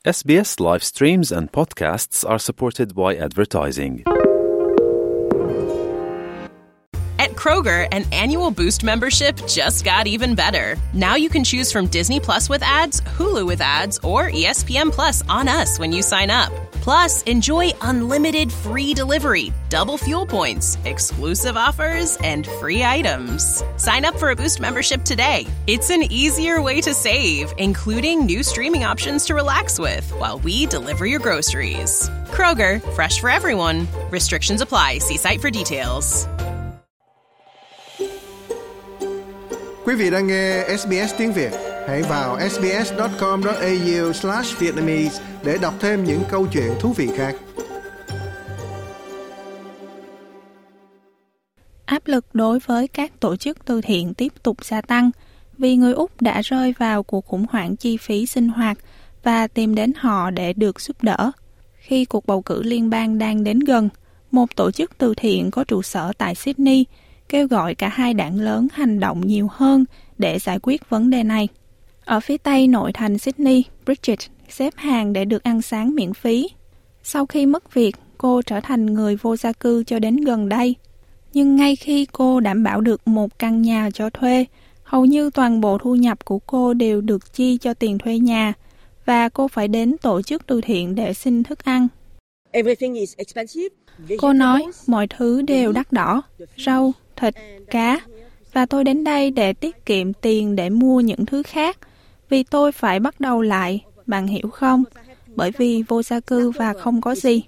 SBS live streams and podcasts are supported by advertising. At Kroger, an annual Boost membership just got even better. Now you can choose from Disney Plus with ads, Hulu with ads, or ESPN Plus on us when you sign up. Plus, enjoy unlimited free delivery, double fuel points, exclusive offers, and free items. Sign up for a Boost membership today. It's an easier way to save, including new streaming options to relax with while we deliver your groceries. Kroger, fresh for everyone. Restrictions apply. See site for details. Quý vị đang nghe SBS tiếng Việt. Hãy vào sbs.com.au/Vietnamese để đọc thêm những câu chuyện thú vị khác. Áp lực đối với các tổ chức từ thiện tiếp tục gia tăng vì người Úc đã rơi vào cuộc khủng hoảng chi phí sinh hoạt và tìm đến họ để được giúp đỡ. Khi cuộc bầu cử liên bang đang đến gần, một tổ chức từ thiện có trụ sở tại Sydney kêu gọi cả hai đảng lớn hành động nhiều hơn để giải quyết vấn đề này. Ở phía tây nội thành Sydney, Bridget xếp hàng để được ăn sáng miễn phí. Sau khi mất việc, cô trở thành người vô gia cư cho đến gần đây. Nhưng ngay khi cô đảm bảo được một căn nhà cho thuê, hầu như toàn bộ thu nhập của cô đều được chi cho tiền thuê nhà và cô phải đến tổ chức từ thiện để xin thức ăn. Cô nói mọi thứ đều đắt đỏ, rau, thịt, cá, và tôi đến đây để tiết kiệm tiền để mua những thứ khác, vì tôi phải bắt đầu lại, bạn hiểu không? Bởi vì vô gia cư và không có gì.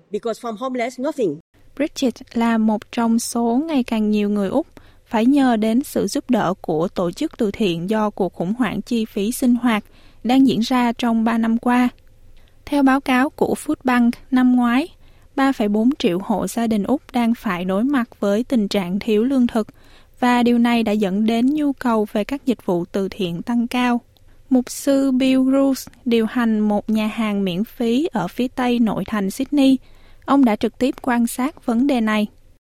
Bridget là một trong số ngày càng nhiều người Úc phải nhờ đến sự giúp đỡ của tổ chức từ thiện do cuộc khủng hoảng chi phí sinh hoạt đang diễn ra trong 3 năm qua. Theo báo cáo của Foodbank năm ngoái, 3,4 triệu hộ gia đình Úc đang phải đối mặt với tình trạng thiếu lương thực và điều này đã dẫn đến nhu cầu về các dịch vụ từ thiện tăng cao. Mục sư Bill Bruce điều hành một nhà hàng miễn phí ở phía tây nội thành Sydney. Ông đã trực tiếp quan sát vấn đề này.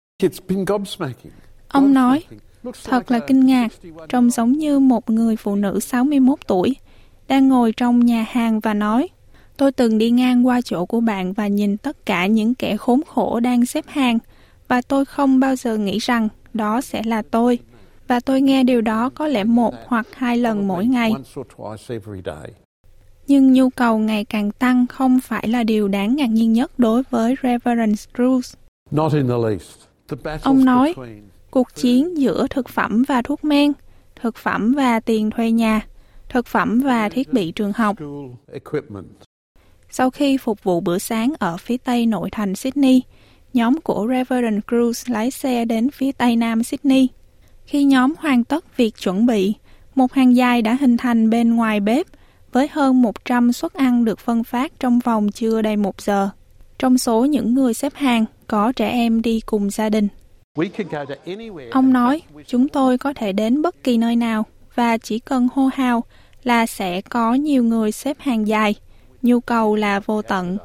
Ông nói, thật là kinh ngạc, trông giống như một người phụ nữ 61 tuổi, đang ngồi trong nhà hàng và nói, tôi từng đi ngang qua chỗ của bạn và nhìn tất cả những kẻ khốn khổ đang xếp hàng, và tôi không bao giờ nghĩ rằng đó sẽ là tôi. Và tôi nghe điều đó có lẽ 1 hoặc 2 lần mỗi ngày. Nhưng nhu cầu ngày càng tăng không phải là điều đáng ngạc nhiên nhất đối với Reverend Bruce. Ông nói, cuộc chiến giữa thực phẩm và thuốc men, thực phẩm và tiền thuê nhà, thực phẩm và thiết bị trường học. Sau khi phục vụ bữa sáng ở phía tây nội thành Sydney, nhóm của Reverend Cruz lái xe đến phía tây nam Sydney. Khi nhóm hoàn tất việc chuẩn bị, một hàng dài đã hình thành bên ngoài bếp với hơn 100 suất ăn được phân phát trong vòng chưa đầy 1 giờ. Trong số những người xếp hàng, có trẻ em đi cùng gia đình. Ông nói, chúng tôi có thể đến bất kỳ nơi nào và chỉ cần hô hào là sẽ có nhiều người xếp hàng dài. Nhu cầu là vô tận.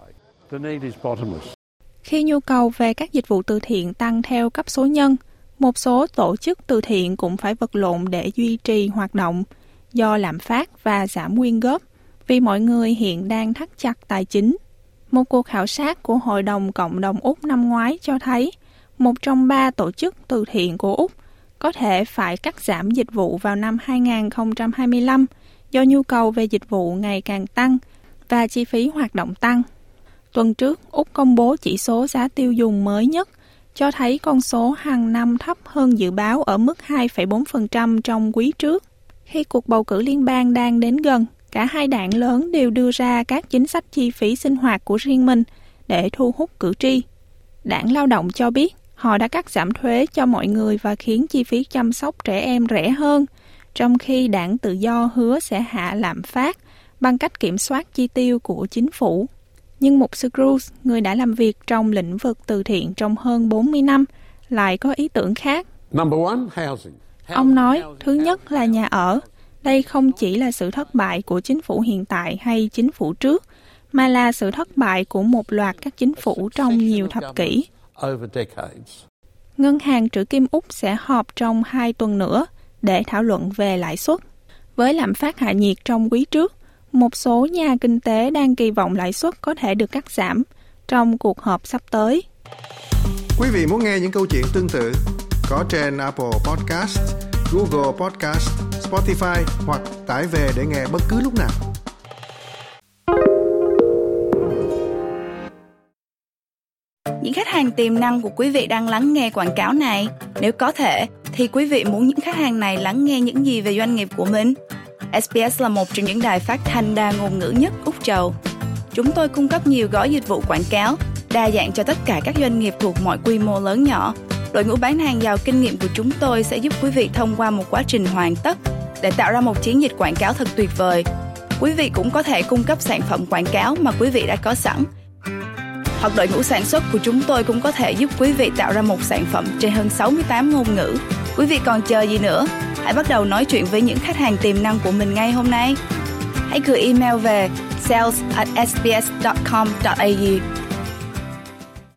Khi nhu cầu về các dịch vụ từ thiện tăng theo cấp số nhân, một số tổ chức từ thiện cũng phải vật lộn để duy trì hoạt động do lạm phát và giảm quyên góp, vì mọi người hiện đang thắt chặt tài chính. Một cuộc khảo sát của Hội đồng Cộng đồng Úc năm ngoái cho thấy 1 trong 3 tổ chức từ thiện của Úc có thể phải cắt giảm dịch vụ vào năm 2025 do nhu cầu về dịch vụ ngày càng tăng và chi phí hoạt động tăng. Tuần trước, Úc công bố chỉ số giá tiêu dùng mới nhất, cho thấy con số hàng năm thấp hơn dự báo ở mức 2,4% trong quý trước. Khi cuộc bầu cử liên bang đang đến gần, cả hai đảng lớn đều đưa ra các chính sách chi phí sinh hoạt của riêng mình để thu hút cử tri. Đảng Lao động cho biết họ đã cắt giảm thuế cho mọi người và khiến chi phí chăm sóc trẻ em rẻ hơn, trong khi Đảng Tự do hứa sẽ hạ lạm phát bằng cách kiểm soát chi tiêu của chính phủ. Nhưng mục sư Cruz, người đã làm việc trong lĩnh vực từ thiện trong hơn 40 năm, lại có ý tưởng khác. Ông nói, thứ nhất là nhà ở. Đây không chỉ là sự thất bại của chính phủ hiện tại hay chính phủ trước, mà là sự thất bại của một loạt các chính phủ trong nhiều thập kỷ. Ngân hàng Trữ Kim Úc sẽ họp trong 2 tuần nữa để thảo luận về lãi suất. Với lạm phát hạ nhiệt trong quý trước, một số nhà kinh tế đang kỳ vọng lãi suất có thể được cắt giảm trong cuộc họp sắp tới. Quý vị muốn nghe những câu chuyện tương tự có trên Apple Podcast, Google Podcast, Spotify hoặc tải về để nghe bất cứ lúc nào. Những khách hàng tiềm năng của quý vị đang lắng nghe quảng cáo này. Nếu có thể, thì quý vị muốn những khách hàng này lắng nghe những gì về doanh nghiệp của mình? SBS là một trong những đài phát thanh đa ngôn ngữ nhất Úc Châu. Chúng tôi cung cấp nhiều gói dịch vụ quảng cáo, đa dạng cho tất cả các doanh nghiệp thuộc mọi quy mô lớn nhỏ. Đội ngũ bán hàng giàu kinh nghiệm của chúng tôi sẽ giúp quý vị thông qua một quá trình hoàn tất để tạo ra một chiến dịch quảng cáo thật tuyệt vời. Quý vị cũng có thể cung cấp sản phẩm quảng cáo mà quý vị đã có sẵn. Hoặc đội ngũ sản xuất của chúng tôi cũng có thể giúp quý vị tạo ra một sản phẩm trên hơn 68 ngôn ngữ. Quý vị còn chờ gì nữa? Hãy bắt đầu nói chuyện với những khách hàng tiềm năng của mình ngay hôm nay. Hãy gửi email về sales@sbs.com.au